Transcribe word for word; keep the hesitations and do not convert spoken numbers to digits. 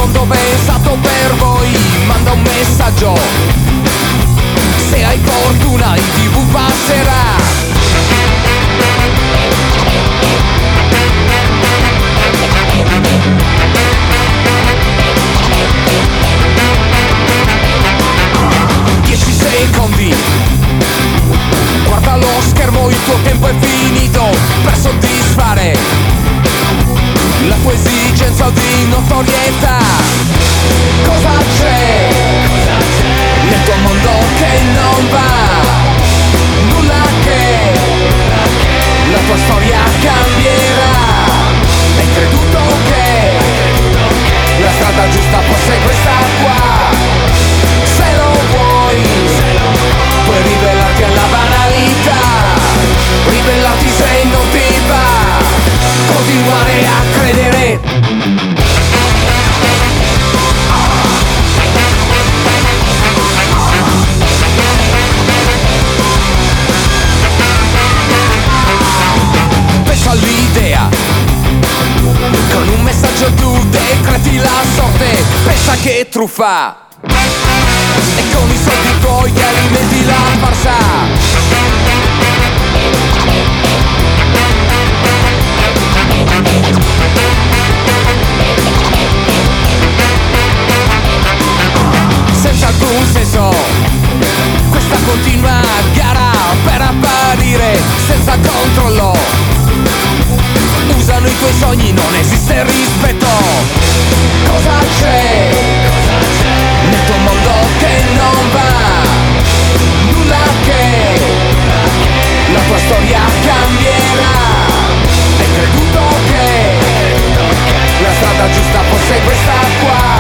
mondo pensato per voi manda un messaggio: se hai fortuna in tv passerà. Dieci secondi, guarda lo schermo, il tuo tempo è finito per soddisfare la tua esigenza di notorietà. Cosa c'è nel tuo mondo che non va? Nulla che la tua storia cambierà. Hai creduto che la strada giusta fosse questa qua? Se lo vuoi, puoi ribellarti alla banalità. Ribellarti se non ti va, continuare a credere. Penso all'idea, con un messaggio tu decreti la sorte. Pensa che truffa, e con i soldi tuoi ti alimenti la farsa. Senza alcun senso, questa continua gara per apparire senza controllo. Usano i tuoi sogni, non esiste rispetto. Cosa c'è nel tuo mondo che non va? Nulla che la tua storia cambierà. Hai creduto che la strada giusta fosse questa qua?